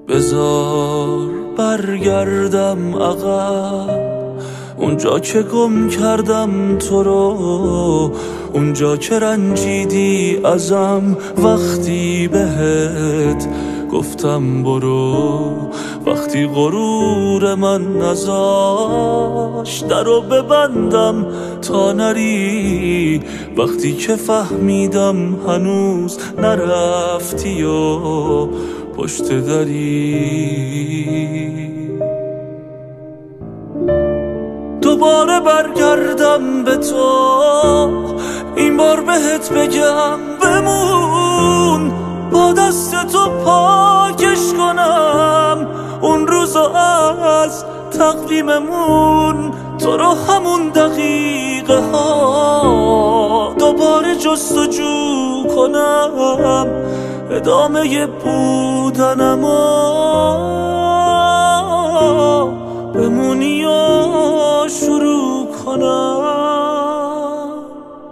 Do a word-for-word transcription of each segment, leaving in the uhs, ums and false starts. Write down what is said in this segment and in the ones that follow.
بذار برگردم عقب، اونجا که گم کردم تو رو، اونجا که رنجیدی ازم وقتی بهت گفتم برو، وقتی غرور من نذاشت درو ببندم تا نری، وقتی که فهمیدم هنوز نرفتی و پشت دری. دوباره برگردم به تو، این بار بهت بگم بمون، با دست تو پاکش کنم اون روزا از تقویممون، تو رو همون دقیقه ها دوباره جستجو کنم، ادامه بودنم و بمونی و شروع کنم.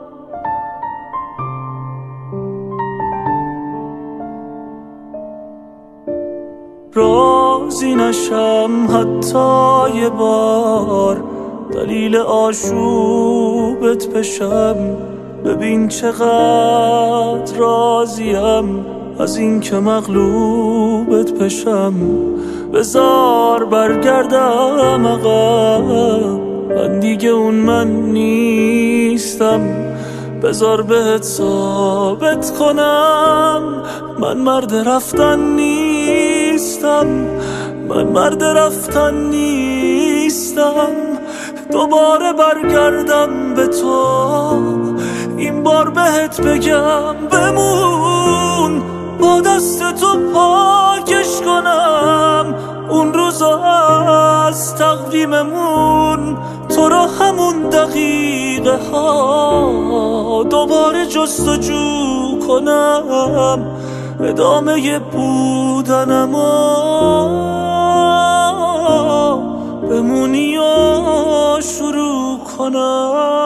راضی نشم حتی یه بار، دلیل آشوبت بشم، ببین چقدر راضیم از این که مغلوبت بشم. بذار برگردم عقب، من دیگه اون من نیستم، بذار بهت ثابت کنم من مرد رفتن نیستم، من مرد رفتن نیستم. دوباره برگردم به تو، این بار بهت بگم بمون، با دست تو پاکش کنم اون روزا از تقویممون، تو رو همون دقیقه ها دوباره جستجو کنم، ادامه بودنم و بمونی و شروع کنم.